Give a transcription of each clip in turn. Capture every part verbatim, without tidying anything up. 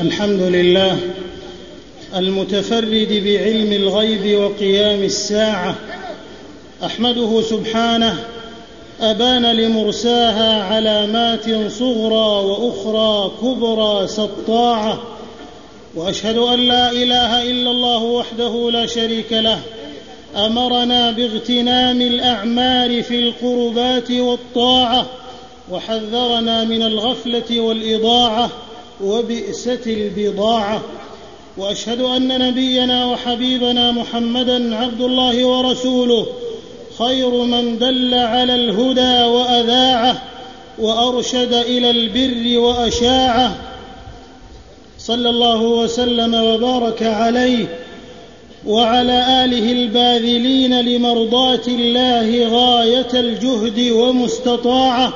الحمد لله المتفرد بعلم الغيب وقيام الساعة، أحمده سبحانه أبان لمرساها علامات صغرى وأخرى كبرى سطاعة، وأشهد أن لا إله إلا الله وحده لا شريك له أمرنا باغتنام الأعمال في القربات والطاعة، وحذرنا من الغفلة والإضاعة وبئسة البضاعة. وأشهد أن نبينا وحبيبنا محمدًا عبد الله ورسوله، خير من دل على الهدى وأذاعه وأرشد إلى البر وأشاعه، صلى الله وسلم وبارك عليه وعلى آله الباذلين لمرضاة الله غاية الجهد ومستطاعه،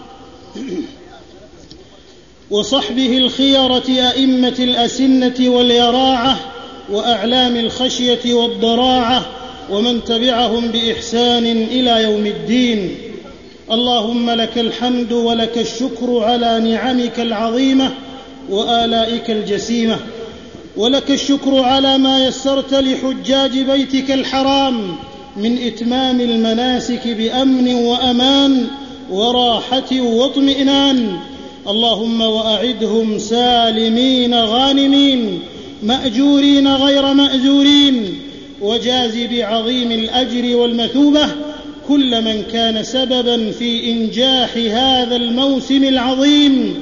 وصحبه الخيرة أئمة الأسنة واليراعة وأعلام الخشية والضراعة، ومن تبعهم بإحسان إلى يوم الدين. اللهم لك الحمد ولك الشكر على نعمك العظيمة وآلائك الجسيمة، ولك الشكر على ما يسرت لحجاج بيتك الحرام من إتمام المناسك بأمن وأمان وراحة واطمئنان. اللهم وأعدهم سالمين غانمين مأجورين غير مأزورين، وجاز بعظيم الأجر والمثوبة كل من كان سببا في إنجاح هذا الموسم العظيم،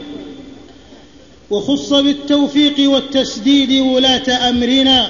وخص بالتوفيق والتسديد ولاة أمرنا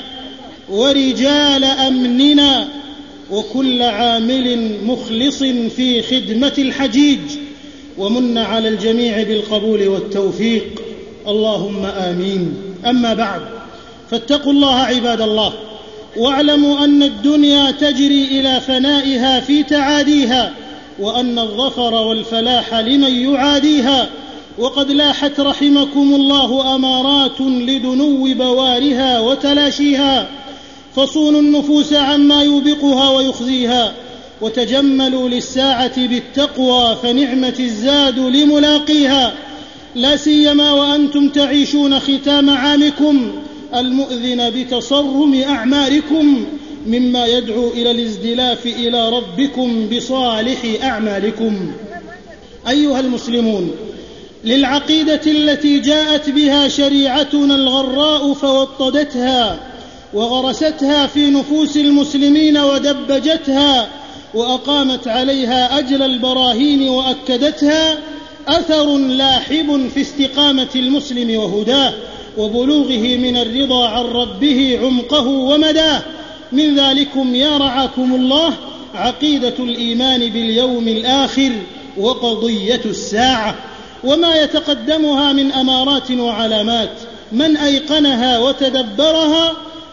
ورجال أمننا وكل عامل مخلص في خدمة الحجيج، ومن على الجميع بالقبول والتوفيق، اللهم آمين. أما بعد، فاتقوا الله عباد الله، واعلموا أن الدنيا تجري إلى فنائها في تعاديها، وأن الظفر والفلاح لمن يعاديها، وقد لاحت رحمكم الله أمارات لدنو بوارها وتلاشيها، فصونوا النفوس عما يوبقها ويخزيها، وتجملوا للساعة بالتقوى فنعمة الزاد لملاقيها، لا سيما وأنتم تعيشون ختام عامكم المؤذن بتصرم أعماركم، مما يدعو إلى الازدلاف إلى ربكم بصالح أعمالكم. أيها المسلمون، للعقيدة التي جاءت بها شريعتنا الغراء فوطدتها وغرستها في نفوس المسلمين ودبجتها وأقامت عليها أجل البراهين وأكدتها، أثر لاحب في استقامة المسلم وهداه وبلوغه من الرضا عن ربه عمقه ومداه. من ذلكم يا رعاكم الله عقيدة الإيمان باليوم الآخر وقضية الساعة، وما يتقدمها من أمارات وعلامات. من أيقنها وتدبرها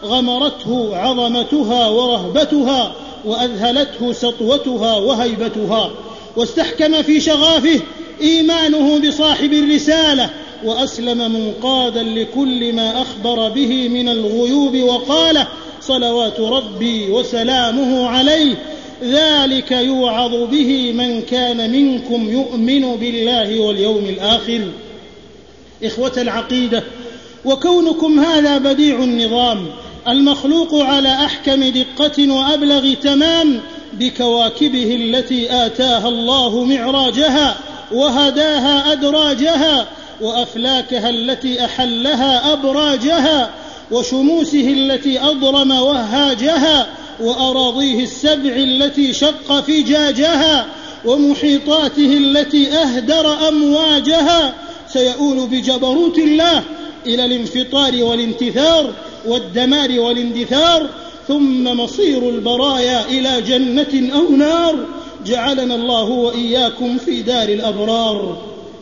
غمرته عظمتها ورهبتها، وأذهلته سطوتها وهيبتها، واستحكم في شغافه إيمانه بصاحب الرسالة، وأسلم منقادا لكل ما أخبر به من الغيوب، وقال صلوات ربي وسلامه عليه: ذلك يوعظ به من كان منكم يؤمن بالله واليوم الآخر. إخوة العقيدة، وكونكم هذا بديع النظام المخلوق على أحكم دقة وأبلغ تمام بكواكبه التي آتاها الله معراجها وهداها أدراجها، وأفلاكها التي أحلها أبراجها، وشموسه التي أضرم وهاجها، وأراضيه السبع التي شق فجاجها، ومحيطاته التي أهدر أمواجها، سيؤول بجبروت الله إلى الانفطار والانتثار والدمار والاندثار، ثم مصير البرايا إلى جنة أو نار، جعلنا الله وإياكم في دار الأبرار.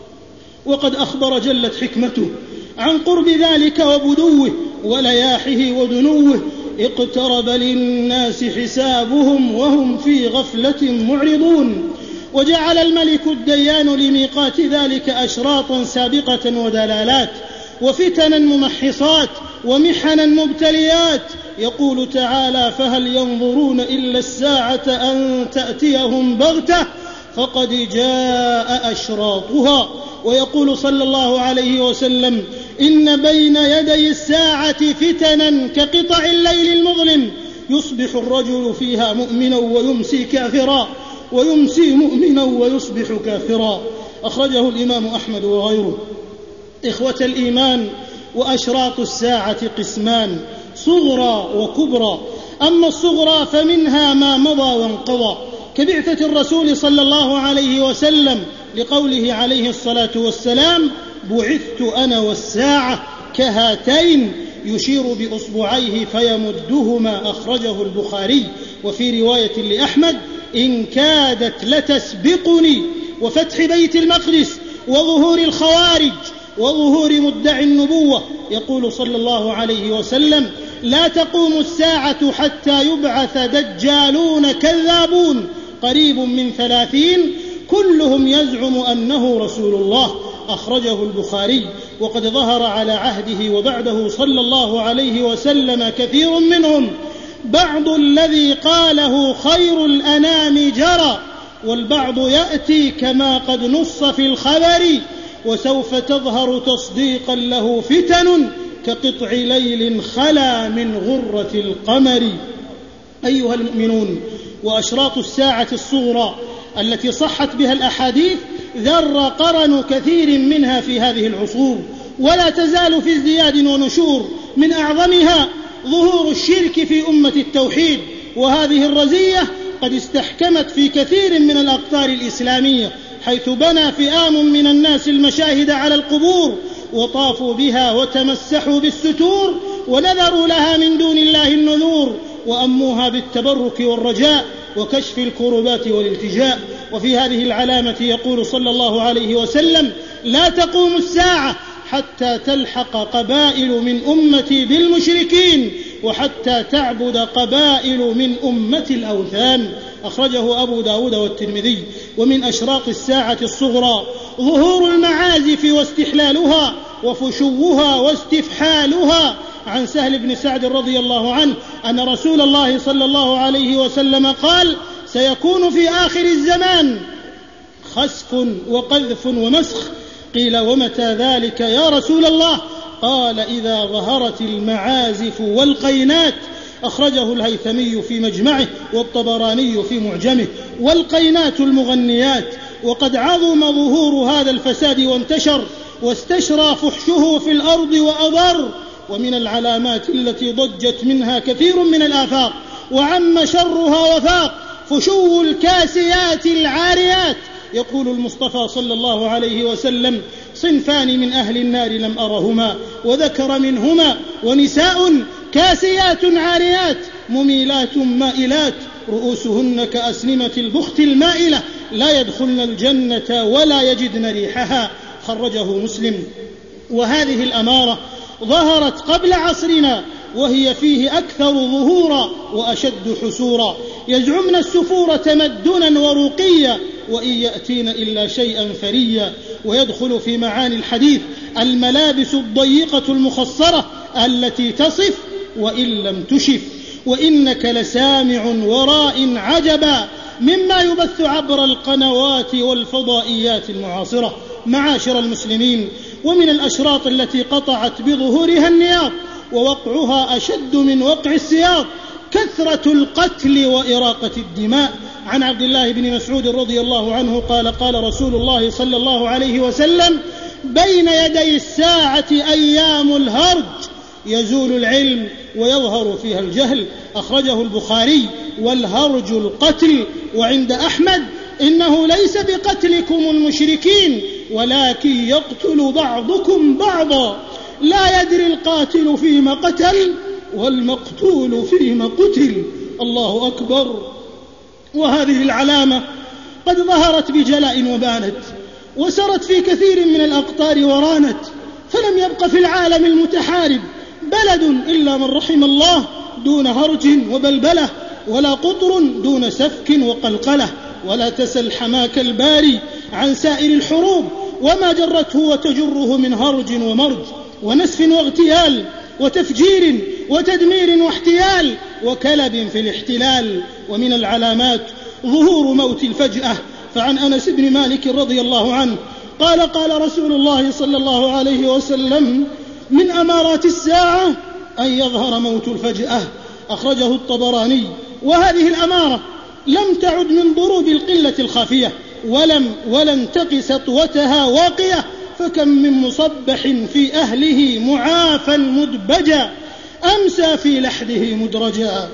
وقد أخبر جلت حكمته عن قرب ذلك وبدوه ولياحه ودنوه: اقترب للناس حسابهم وهم في غفلة معرضون. وجعل الملك الديان لميقات ذلك أشراطا سابقة ودلالات وفتنا ممحصات ومحنا مبتليات. يقول تعالى: فهل ينظرون إلا الساعة أن تأتيهم بغتة فقد جاء أشراطها. ويقول صلى الله عليه وسلم: إن بين يدي الساعة فتنا كقطع الليل المظلم يصبح الرجل فيها مؤمنا ويمسي كافرا ويمسي مؤمنا ويصبح كافرا. أخرجه الإمام أحمد وغيره. إخوة الإيمان، وأشراط الساعة قسمان: صغرى وكبرى. أما الصغرى فمنها ما مضى وانقضى كبعثة الرسول صلى الله عليه وسلم، لقوله عليه الصلاة والسلام: بعثت أنا والساعة كهاتين، يشير بأصبعيه فيمدهما. أخرجه البخاري. وفي رواية لأحمد: إن كادت لتسبقني. وفتح بيت المقدس وظهور الخوارج وظهور مدعي النبوة. يقول صلى الله عليه وسلم: لا تقوم الساعة حتى يبعث دجالون كذابون قريب من ثلاثين كلهم يزعم أنه رسول الله. أخرجه البخاري. وقد ظهر على عهده وبعده صلى الله عليه وسلم كثير منهم، بعض الذي قاله خير الأنام جرى، والبعض يأتي كما قد نص في الخبر، وسوف تظهر تصديقا له فتن كقطع ليل خلا من غرة القمر. أيها المؤمنون، وأشراط الساعة الصغرى التي صحت بها الأحاديث ذر قرن كثير منها في هذه العصور، ولا تزال في ازدياد ونشور. من أعظمها ظهور الشرك في أمة التوحيد، وهذه الرزية قد استحكمت في كثير من الأقطار الإسلامية، حيث بنى فئام من الناس المشاهد على القبور وطافوا بها وتمسحوا بالستور ونذروا لها من دون الله النذور، وأموها بالتبرك والرجاء وكشف الكربات والالتجاء. وفي هذه العلامة يقول صلى الله عليه وسلم: لا تقوم الساعة حتى تلحق قبائل من أمتي بالمشركين، وحتى تعبد قبائل من أمة الأوثان. أخرجه أبو داود والترمذي. ومن أشراط الساعة الصغرى ظهور المعازف واستحلالها وفشوها واستفحالها. عن سهل بن سعد رضي الله عنه أن رسول الله صلى الله عليه وسلم قال: سيكون في آخر الزمان خسف وقذف ومسخ. قيل: ومتى ذلك يا رسول الله؟ قال: إذا ظهرت المعازف والقينات. أخرجه الهيثمي في مجمعه والطبراني في معجمه. والقينات المغنيات. وقد عظم ظهور هذا الفساد وانتشر واستشرى فحشه في الأرض وأضر. ومن العلامات التي ضجت منها كثير من الآفاق وعم شرها وفاق فشو الكاسيات العاريات. يقول المصطفى صلى الله عليه وسلم: صنفان من أهل النار لم أرهما، وذكر منهما: ونساء كاسيات عاريات مميلات مائلات رؤوسهن كأسنمة البخت المائلة لا يدخلن الجنة ولا يجدن ريحها. خرجه مسلم. وهذه الأمارة ظهرت قبل عصرنا، وهي فيه أكثر ظهورا وأشد حسورا. يزعمن السفور تمدنا ورقيا، وإن يأتين إلا شيئا فريا. ويدخل في معاني الحديث الملابس الضيقة المخصرة التي تصف وإن لم تشف. وإنك لسامع وراء عجبا مما يبث عبر القنوات والفضائيات المعاصرة. معاشر المسلمين، ومن الأشراط التي قطعت بظهورها النياط ووقعها أشد من وقع السياط كثرة القتل وإراقة الدماء. عن عبد الله بن مسعود رضي الله عنه قال: قال رسول الله صلى الله عليه وسلم: بين يدي الساعة أيام الهرج يزول العلم ويظهر فيها الجهل. أخرجه البخاري. والهرج القتل. وعند أحمد: إنه ليس بقتلكم المشركين ولكن يقتل بعضكم بعضا، لا يدري القاتل فيما قتل والمقتول فيما قتل. الله أكبر. وهذه العلامة قد ظهرت بجلاء وبانت وسرت في كثير من الأقطار ورانت، فلم يبق في العالم المتحارب بلد إلا من رحم الله دون هرج وبلبلة، ولا قطر دون سفك وقلقلة. ولا تسل حماك الباري عن سائر الحروب وما جرته وتجره من هرج ومرج ونسف واغتيال وتفجير وتدمير واحتيال وكلب في الاحتلال. ومن العلامات ظهور موت الفجأة. فعن أنس بن مالك رضي الله عنه قال: قال رسول الله صلى الله عليه وسلم: من أمارات الساعة أن يظهر موت الفجأة، أخرجه الطبراني. وهذه الأمارة لم تعد من ضروب القلة الخافية، ولم ولن تقي سطوتها واقية، فكم من مصبح في أهله معافى مدبجا أمسى في لحده مدرجا.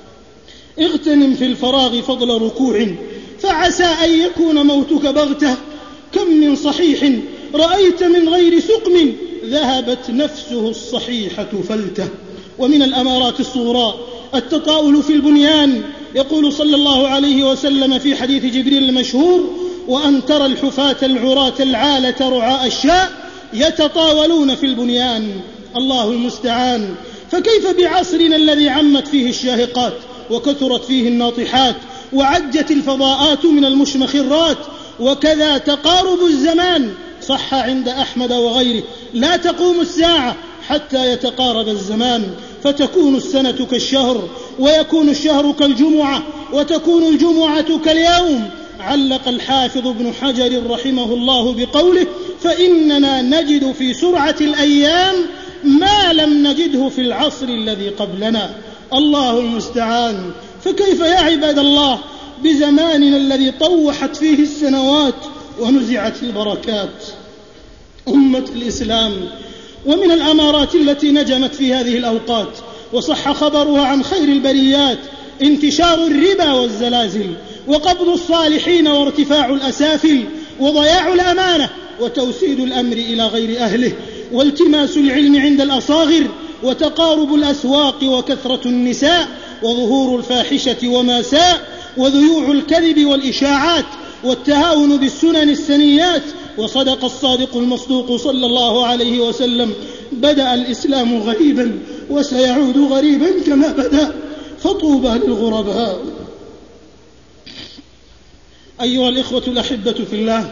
اغتنم في الفراغ فضل ركوع، فعسى أن يكون موتك بغتة. كم من صحيح رأيت من غير سقم، ذهبت نفسه الصحيحة فلته. ومن الأمارات الصغرى التطاول في البنيان، يقول صلى الله عليه وسلم في حديث جبريل المشهور: وأن ترى الحفاة العراة العالة رعاء الشاء يتطاولون في البنيان. الله المستعان. فكيف بعصرنا الذي عمت فيه الشاهقات وكثرت فيه الناطحات وعجت الفضاءات من المشمخرات؟ وكذا تقارب الزمان. صح عند أحمد وغيره: لا تقوم الساعة حتى يتقارب الزمان، فتكون السنة كالشهر، ويكون الشهر كالجمعة، وتكون الجمعة كاليوم. علق الحافظ ابن حجر رحمه الله بقوله: فإننا نجد في سرعة الأيام ما لم نجده في العصر الذي قبلنا. الله المستعان. فكيف يا عباد الله بزماننا الذي طوحت فيه السنوات ونزعت البركات؟ أمة الإسلام، ومن الأمارات التي نجمت في هذه الأوقات وصح خبرها عن خير البريات انتشار الربا والزلازل، وقبض الصالحين، وارتفاع الأسافل، وضياع الأمانة، وتوسيد الأمر إلى غير أهله، والتماس العلم عند الأصاغر، وتقارب الأسواق، وكثرة النساء، وظهور الفاحشة وما ساء، وذيوع الكذب والإشاعات، والتهاون بالسنن السنيات. وصدق الصادق المصدوق صلى الله عليه وسلم: بدأ الإسلام غريبا وسيعود غريبا كما بدأ، فطوبى للغرباء. أيها الإخوة الأحبة في الله،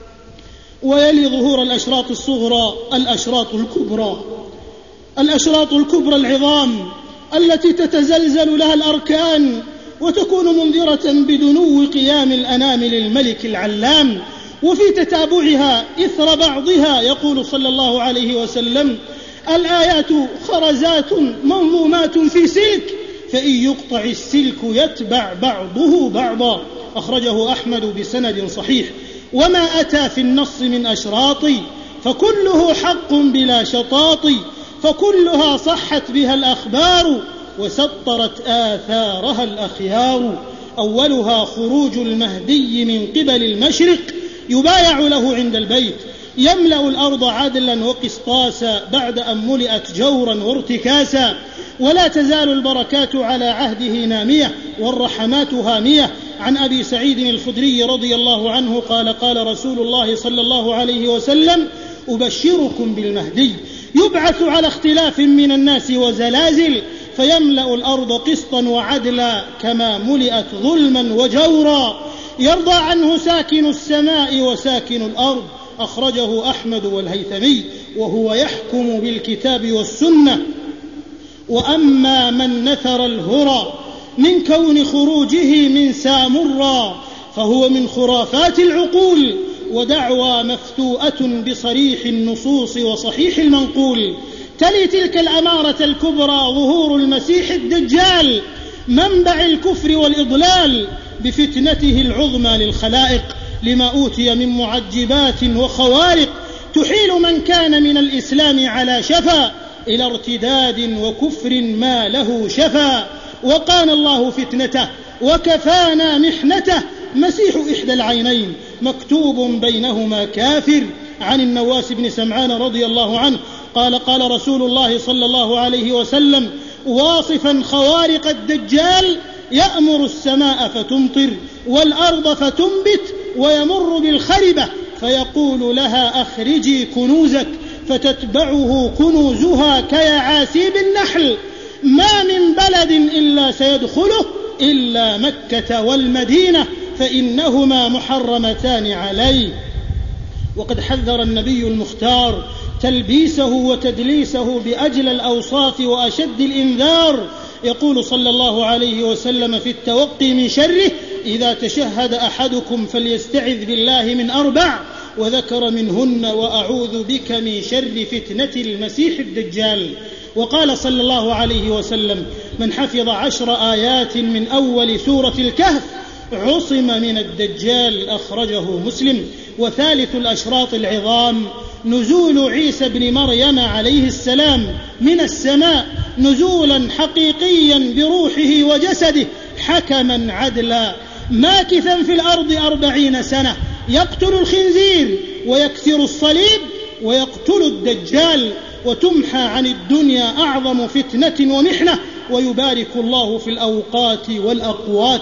ويلي ظهور الأشراط الصغرى الأشراط الكبرى. الأشراط الكبرى العظام التي تتزلزل لها الأركان وتكون منذرة بدنو قيام الأنام للملك العلام، وفي تتابعها إثر بعضها يقول صلى الله عليه وسلم: الآيات خرزات منظومات في سلك، فإن يقطع السلك يتبع بعضه بعضا. أخرجه أحمد بسند صحيح. وما أتى في النص من أشراط فكله حق بلا شطاط، فكلها صحت بها الأخبار وسطرت آثارها الأخيار. أولها خروج المهدي من قبل المشرق، يبايع له عند البيت، يملأ الأرض عدلا وقسطاسا بعد أن ملئت جورا وارتكاسا، ولا تزال البركات على عهده نامية والرحمات هامية. عن أبي سعيد الخدري رضي الله عنه قال: قال رسول الله صلى الله عليه وسلم: أبشركم بالمهدي يبعث على اختلاف من الناس وزلازل، فيملأ الأرض قسطا وعدلا كما ملئت ظلما وجورا، يرضى عنه ساكن السماء وساكن الأرض. أخرجه أحمد والهيثمي، وهو يحكم بالكتاب والسنة. وأما من نثر الهرى من كون خروجه من سامرا فهو من خرافات العقول، ودعوى مفتوءة بصريح النصوص وصحيح المنقول. تلي تلك الأمارة الكبرى ظهور المسيح الدجال، منبع الكفر والإضلال، بفتنته العظمى للخلائق، لما أوتي من معجبات وخوارق، تحيل من كان من الإسلام على شفا إلى ارتداد وكفر ما له شفا. وقان الله فتنته وكفانا محنته، مسيح إحدى العينين مكتوب بينهما كافر. عن النواس بن سمعان رضي الله عنه قال: قال رسول الله صلى الله عليه وسلم واصفا خوارق الدجال: يأمر السماء فتمطر والأرض فتنبت، ويمر بالخربة فيقول لها: أخرجي كنوزك، فتتبعه كنوزها كيعاسيب النحل، ما من بلد إلا سيدخله إلا مكة والمدينة، فإنهما محرمتان عليه. وقد حذر النبي المختار تلبيسه وتدليسه بأجل الأوصاف وأشد الإنذار. يقول صلى الله عليه وسلم في التوقي من شره: إذا تشهد أحدكم فليستعذ بالله من أربع: وذكر منهن وأعوذ بك من شر فتنة المسيح الدجال. وقال صلى الله عليه وسلم: من حفظ عشر آيات من أول سورة الكهف عصم من الدجال، أخرجه مسلم. وثالث الأشراط العظام نزول عيسى بن مريم عليه السلام من السماء نزولا حقيقيا بروحه وجسده حكما عدلا ماكثا في الأرض أربعين سنة، يقتل الخنزير ويكسر الصليب ويقتل الدجال، وتمحى عن الدنيا أعظم فتنة ومحنة، ويبارك الله في الأوقات والأقوات.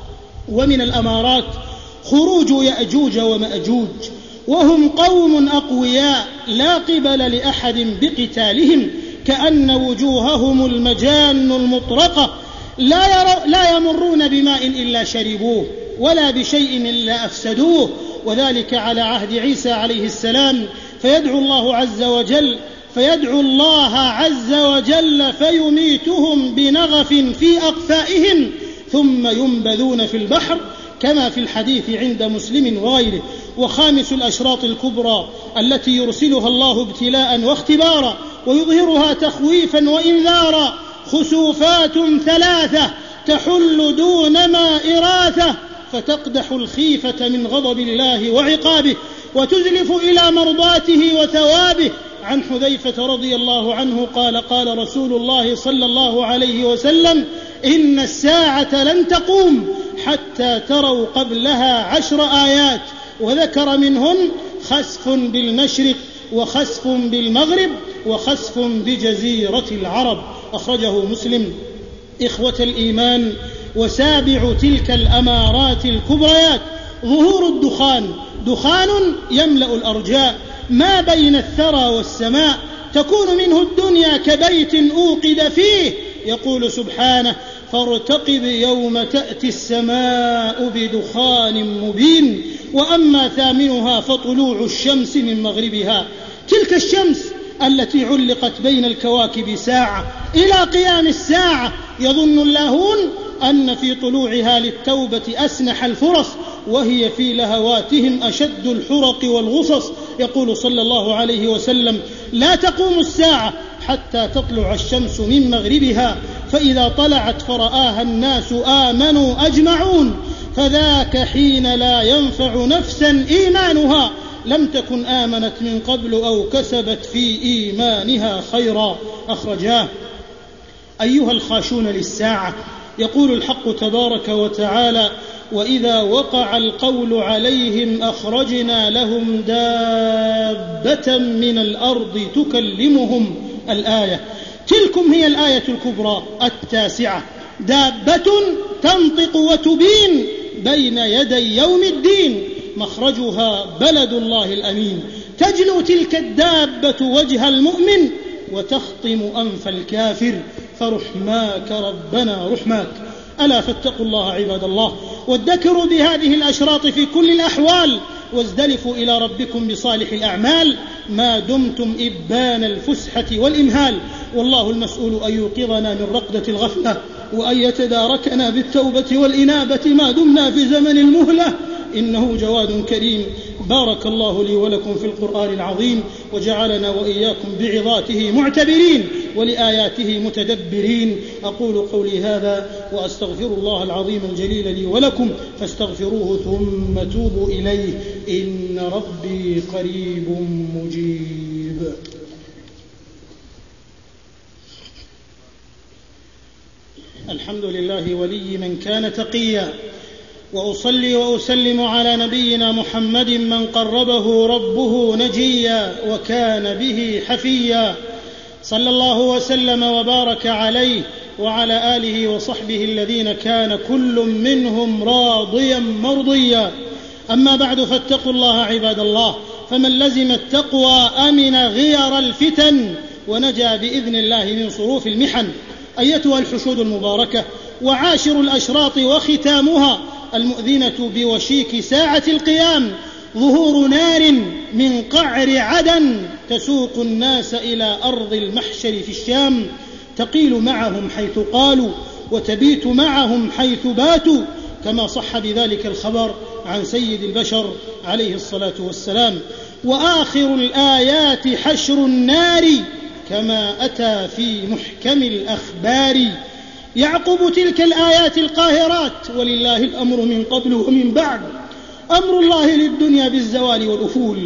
ومن الأمارات خروج يأجوج ومأجوج، وهم قوم أقوياء لا قبل لأحد بقتالهم، كأن وجوههم المجان المطرقة، لا, ير... لا يمرون بماء إلا شربوه ولا بشيء إلا أفسدوه، وذلك على عهد عيسى عليه السلام. فيدعو الله عز وجل فيدعو الله عز وجل فيميتهم بنغف في أقفائهم ثم ينبذون في البحر، كما في الحديث عند مسلم وغيره. وخامس الأشراط الكبرى التي يرسلها الله ابتلاء واختبارا ويظهرها تخويفا وإنذارا خسوفات ثلاثة تحل دون ما إراثة، فتقدح الخيفة من غضب الله وعقابه وتزلف إلى مرضاته وثوابه. عن حذيفة رضي الله عنه قال: قال رسول الله صلى الله عليه وسلم: إن الساعة لن تقوم حتى تروا قبلها عشر آيات، وذكر منهن خسف بالمشرق وخسف بالمغرب وخسف بجزيرة العرب، أخرجه مسلم. إخوة الإيمان، وسابع تلك الأمارات الكبريات ظهور الدخان، دخان يملأ الأرجاء ما بين الثرى والسماء، تكون منه الدنيا كبيت أوقد فيه، يقول سبحانه: فارتقب يوم تأتي السماء بدخان مبين. وأما ثامنها فطلوع الشمس من مغربها، تلك الشمس التي علقت بين الكواكب ساعة إلى قيام الساعة، يظن اللاهون أن في طلوعها للتوبة أسنح الفرص، وهي في لهواتهم أشد الحرق والغصص. يقول صلى الله عليه وسلم: لا تقوم الساعة حتى تطلع الشمس من مغربها، فإذا طلعت فرآها الناس آمنوا أجمعون، فذاك حين لا ينفع نفسا إيمانها لم تكن آمنت من قبل أو كسبت في إيمانها خيرا، أخرجاه. أيها الخاشون للساعة، يقول الحق تبارك وتعالى: وإذا وقع القول عليهم أخرجنا لهم دابة من الأرض تكلمهم. الآية تلكم هي الآية الكبرى التاسعة، دابة تنطق وتبين بين يدي يوم الدين، مخرجها بلد الله الأمين، تجلو تلك الدابة وجه المؤمن وتخطم أنف الكافر، فرحماك ربنا رحماك. ألا فاتقوا الله عباد الله، وادكروا بهذه الأشراط في كل الأحوال، وازدلفوا إلى ربكم بصالح الأعمال ما دمتم إبان الفسحة والإمهال، والله المسؤول أن يوقظنا من رقدة الغفلة، وأن يتداركنا بالتوبة والإنابة ما دمنا في زمن المهلة، إنه جواد كريم. بارك الله لي ولكم في القرآن العظيم، وجعلنا وإياكم بعظاته معتبرين ولآياته متدبرين. أقول قولي هذا وأستغفر الله العظيم الجليل لي ولكم، فاستغفروه ثم توبوا إليه، إن ربي قريب مجيب. الحمد لله ولي من كان تقيا، وأصلي وأسلم على نبينا محمد من قربه ربه نجيا وكان به حفيا، صلى الله وسلم وبارك عليه وعلى آله وصحبه الذين كان كل منهم راضيا مرضيا. أما بعد، فاتقوا الله عباد الله، فمن لزم التقوى أمن غير الفتن ونجا بإذن الله من صروف المحن. أيتها الحشود المباركة، وعاشر الأشراط وختامها المؤذنة بوشيك ساعة القيام ظهور نار من قعر عدن تسوق الناس إلى أرض المحشر في الشام، تقيل معهم حيث قالوا وتبيت معهم حيث باتوا، كما صح بذلك الخبر عن سيد البشر عليه الصلاة والسلام. وآخر الآيات حشر النار كما أتى في محكم الأخبار. يعقب تلك الآيات القاهرات ولله الأمر من قبل ومن بعد، أمر الله للدنيا بالزوال والأفول،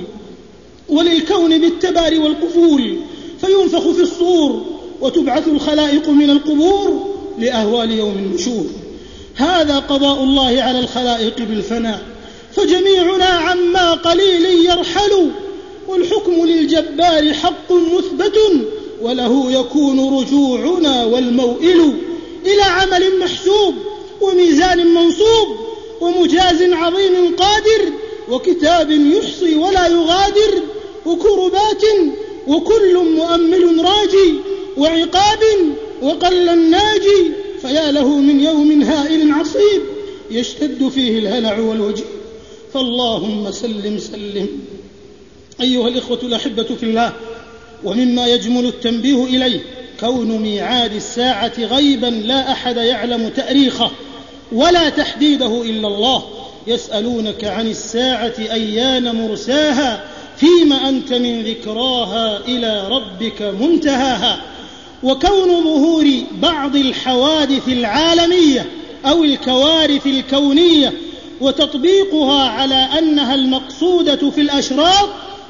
وللكون بالتبار والقفول، فينفخ في الصور وتبعث الخلائق من القبور لأهوال يوم النشور. هذا قضاء الله على الخلائق بالفناء، فجميعنا عما قليل يرحل، والحكم للجبار حق مثبت، وله يكون رجوعنا والموئل إلى عمل محسوب وميزان منصوب ومجاز عظيم قادر وكتاب يحصي ولا يغادر وكربات وكل مؤمل راجي وعقاب وقل الناجي، فيا له من يوم هائل عصيب يشتد فيه الهلع والوجيب. فاللهم سلم سلم. أيها الإخوة الأحبة في الله، ومما يجمل التنبيه إليه كون ميعاد الساعة غيبا لا أحد يعلم تأريخه ولا تحديده إلا الله. يسألونك عن الساعة أيان مرساها فيما أنت من ذكراها إلى ربك منتهاها. وكون ظهور بعض الحوادث العالمية أو الكوارث الكونية وتطبيقها على أنها المقصودة في الأشراط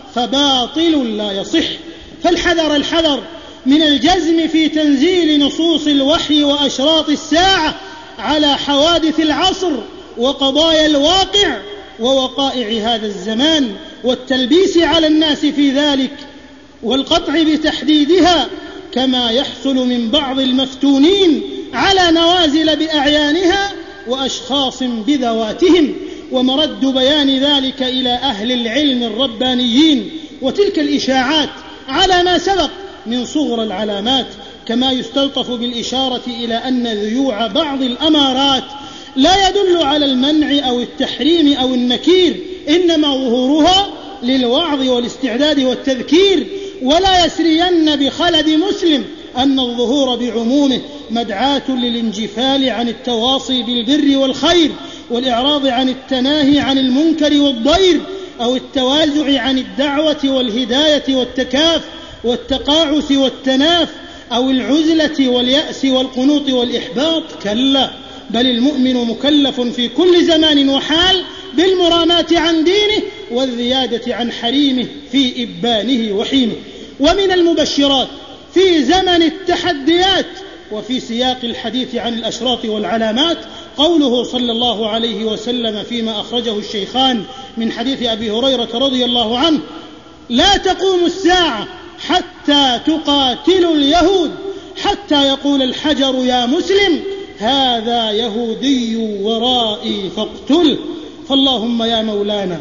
فباطل لا يصح. فالحذر الحذر من الجزم في تنزيل نصوص الوحي وأشراط الساعة على حوادث العصر وقضايا الواقع ووقائع هذا الزمان، والتلبيس على الناس في ذلك والقطع بتحديدها، كما يحصل من بعض المفتونين على نوازل بأعيانها وأشخاص بذواتهم. ومرد بيان ذلك إلى أهل العلم الربانيين، وتلك الإشاعات على ما سبق من صغر العلامات، كما يستلطف بالإشارة إلى أن ذيوع بعض الأمارات لا يدل على المنع أو التحريم أو النكير، إنما ظهورها للوعظ والاستعداد والتذكير. ولا يسرين بخلد مسلم أن الظهور بعمومه مدعاة للانجفال عن التواصي بالبر والخير والإعراض عن التناهي عن المنكر والضير، أو التوازع عن الدعوة والهداية والتكاف والتقاعس والتناف، أو العزلة واليأس والقنوط والإحباط. كلا، بل المؤمن مكلف في كل زمان وحال بالمراماة عن دينه والزيادة عن حريمه في إبانه وحيمه. ومن المبشرات في زمن التحديات وفي سياق الحديث عن الأشراط والعلامات قوله صلى الله عليه وسلم فيما أخرجه الشيخان من حديث أبي هريرة رضي الله عنه: لا تقوم الساعة حتى تقاتل اليهود حتى يقول الحجر يا مسلم هذا يهودي ورائي فاقتله. فاللهم يا مولانا،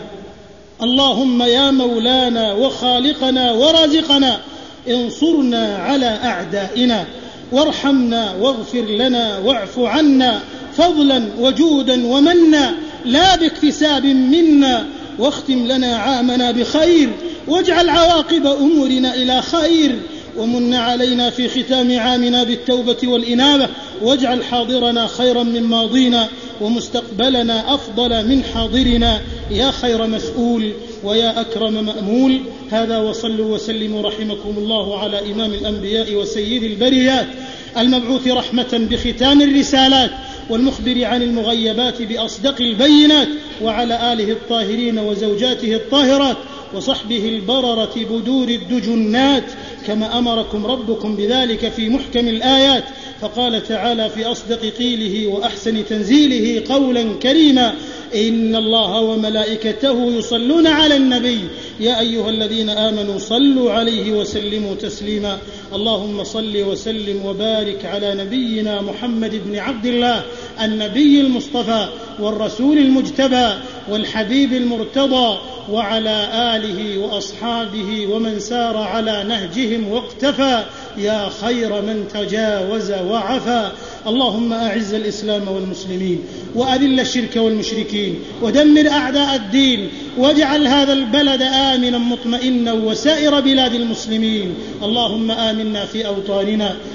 اللهم يا مولانا وخالقنا ورازقنا، انصرنا على أعدائنا، وارحمنا واغفر لنا واعف عنا فضلا وجودا ومنا، لا باكتساب منا، واختم لنا عامنا بخير، واجعل عواقب أمورنا إلى خير، ومن علينا في ختام عامنا بالتوبة والإنابة، واجعل حاضرنا خيرا من ماضينا ومستقبلنا أفضل من حاضرنا، يا خير مسؤول ويا أكرم مأمول. هذا وصلوا وسلموا رحمكم الله على إمام الأنبياء وسيد البريات المبعوث رحمة بختام الرسالات والمخبر عن المغيبات بأصدق البينات، وعلى آله الطاهرين وزوجاته الطاهرات وصحبه البررة بدور الدجنات، كما أمركم ربكم بذلك في محكم الآيات. فقال تعالى في أصدق قيله وأحسن تنزيله قولا كريما: إن الله وملائكته يصلون على النبي يا أيها الذين آمنوا صلوا عليه وسلموا تسليما. اللهم صل وسلم وبارك على نبينا محمد بن عبد الله النبي المصطفى والرسول المجتبى والحبيب المرتضى، وعلى آله وأصحابه ومن سار على نهجهم واقتفى، يا خير من تجاوز وعفى. اللهم أعز الإسلام والمسلمين، وأذل الشرك والمشركين، ودمر أعداء الدين، واجعل هذا البلد آمنا مطمئنا وسائر بلاد المسلمين. اللهم آمنا في أوطاننا،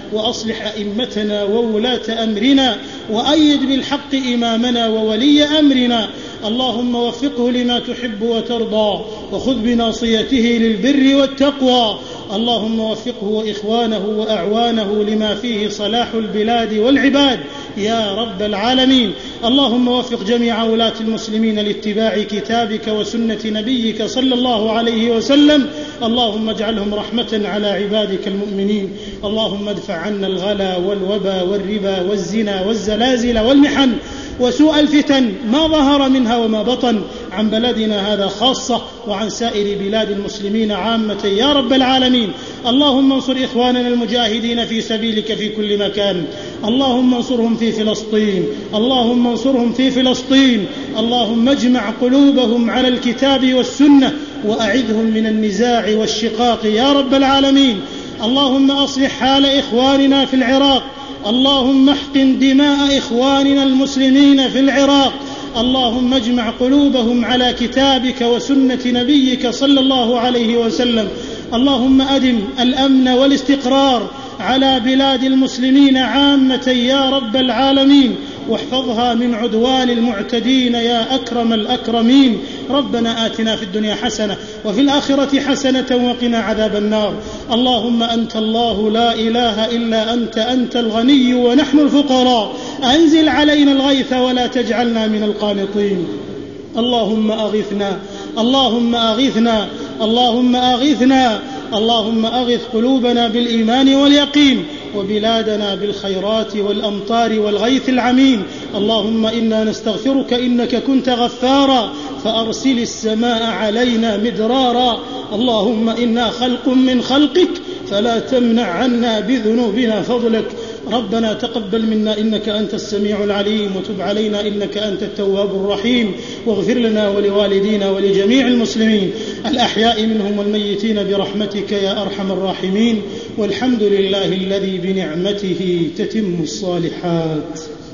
وأصلح أئمتنا وولاة أمرنا، وأيد بالحق إمامنا وولي أمرنا. اللهم وفقه لما تحب وترضى، وخذ بناصيته للبر والتقوى. اللهم وفقه وإخوانه وأعوانه لما فيه صلاح البلاد والعباد يا رب العالمين. اللهم وفق جميع ولاة المسلمين لاتباع كتابك وسنة نبيك صلى الله عليه وسلم. اللهم اجعلهم رحمة على عبادك المؤمنين. اللهم ادفع عنا الغلا والوبا والربا والزنا والزلازل والمحن وسوء الفتن ما ظهر منها وما بطن عن بلدنا هذا خاصة وعن سائر بلاد المسلمين عامة يا رب العالمين. اللهم انصر إخواننا المجاهدين في سبيلك في كل مكان. اللهم انصرهم في فلسطين، اللهم انصرهم في فلسطين. اللهم اجمع قلوبهم على الكتاب والسنة وأعذهم من النزاع والشقاق يا رب العالمين. اللهم أصلح حال إخواننا في العراق. اللهم احقن دماء إخواننا المسلمين في العراق. اللهم اجمع قلوبهم على كتابك وسنة نبيك صلى الله عليه وسلم. اللهم أدم الأمن والاستقرار على بلاد المسلمين عامة يا رب العالمين، واحفظها من عدوان المعتدين يا أكرم الأكرمين. ربنا آتنا في الدنيا حسنة وفي الآخرة حسنة وقنا عذاب النار. اللهم أنت الله لا إله إلا أنت، أنت الغني ونحن الفقراء. أنزل علينا الغيث ولا تجعلنا من القانطين. اللهم أغثنا، اللهم أغثنا، اللهم أغثنا. اللهم أغث قلوبنا بالإيمان واليقين، وبلادنا بالخيرات والأمطار والغيث العميم. اللهم إنا نستغفرك إنك كنت غفارا فأرسل السماء علينا مدرارا. اللهم إنا خلق من خلقك فلا تمنع عنا بذنوبنا فضلك. ربنا تقبل منا إنك أنت السميع العليم، وتب علينا إنك أنت التواب الرحيم، واغفر لنا ولوالدينا ولجميع المسلمين الأحياء منهم والميتين برحمتك يا أرحم الراحمين. والحمد لله الذي بنعمته تتم الصالحات.